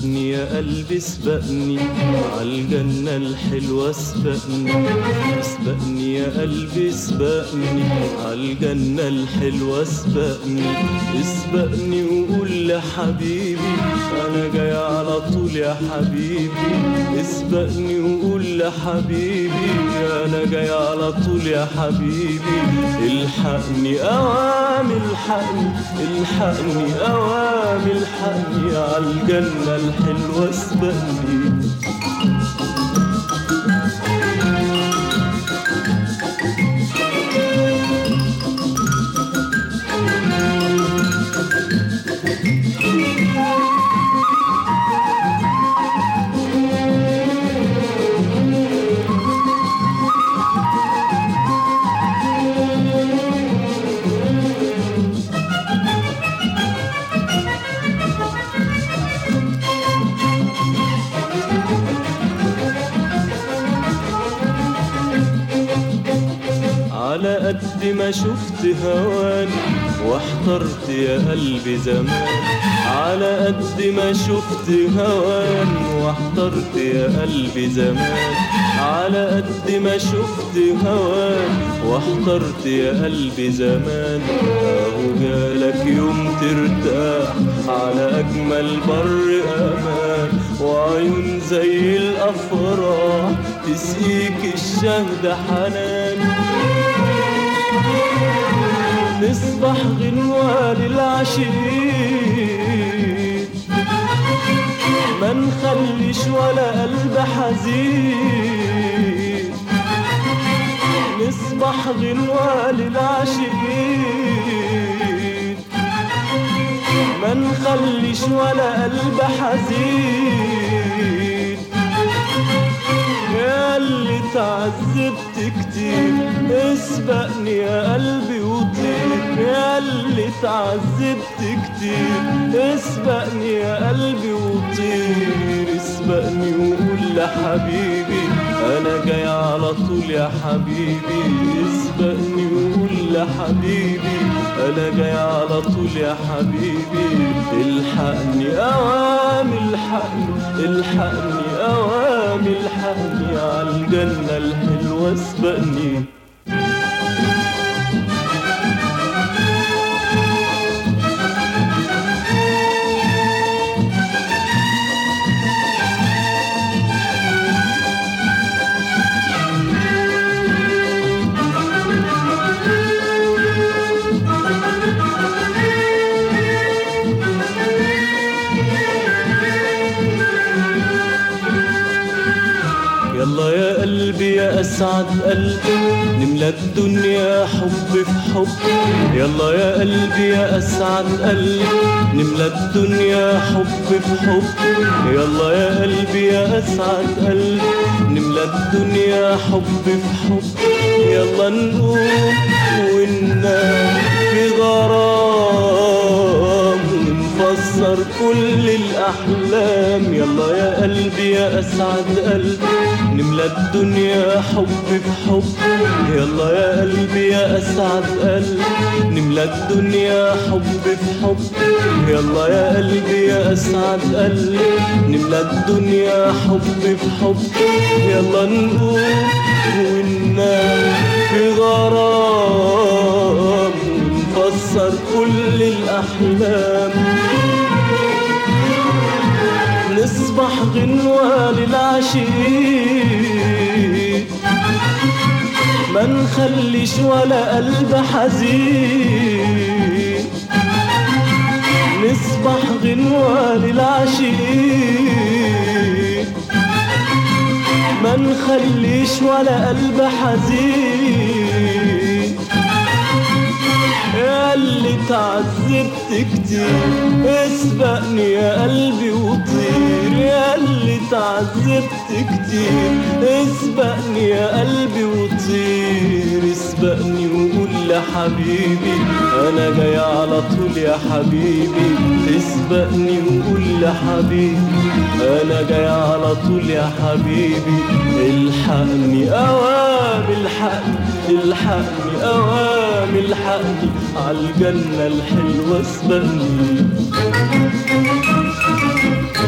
الحقني يا قلبي اسبقني عالجنة الحلوة اسبقني، اسبقني يا قلبي اسبقني عالجنة الحلوة اسبقني، اسبقني وقول لحبيبي أنا جاي على طول يا حبيبي، اسبقني وقول لحبيبي أنا جاي على طول يا حبيبي، الحقني أوام الحقني الحقني أوام الحقني عالجنة الحلوة اسبقني. على قد ما شفت هواني واحترت يا قلبي زمان، على قد ما شفت هواني واحترت يا قلبي زمان، على قد ما شفت هواني واحترت يا قلبي زمان، اهو جالك يوم ترتاح على اجمل بر امان، وعيون زي الافراح تسقيك الشهد حنان، نصبح غنوة للعشيق ما نخليش ولا قلب حزين، نصبح غنوة للعشيق ما نخليش ولا قلب حزين، يا اللي تعذبت كتير اسبقني يا قلبي وطير، يا اللي تعذبت كتير اسبقني يا قلبي وطير، اسبقني وقول لحبيبي انا جاي على طول يا حبيبي، اسبقني وقول لحبيبي انا جاي على طول يا حبيبي، الحقني اوام الحقني الحقني اوام الحقني عالجنة الحلوة اسبقني. يلا يا قلبي يا أسعد قلبي نملى الدنيا حب في حب، يلا يا قلبي يا أسعد قلبي نملى الدنيا حب في حب، يلا يا قلبي يا أسعد قلبي نملى الدنيا حب في حب، يلا نقوم وننام في غرام ونفسر كل الأحلام، يلا يا قلبي يا أسعد قلبي نملى الدنيا حب في حب، يلا يا قلبي يا أسعد قلبي نملى الدنيا حب في حب، يلا يا قلبي يا أسعد قلبي نملى الدنيا حب في حب، يلا نقوم وننام في غرام ونفسر كل الأحلام، نصبح غنوة للعشيق ما نخليش ولا قلب حزين، نصبح غنوة للعشيق ما نخليش ولا قلب حزين، يا اللي تعذبت كتير اسبقني يا قلبي وطير، يا اللي تعذبت كتير اسبقني يا قلبي وطير، اسبقني وقول لحبيبي انا جاي على طول يا حبيبي، اسبقني وقول لحبيبي انا جاي على طول يا حبيبي، الحقني اوام الحقني الحقني اوام الحقني عالجنة الحلوة اسبقني.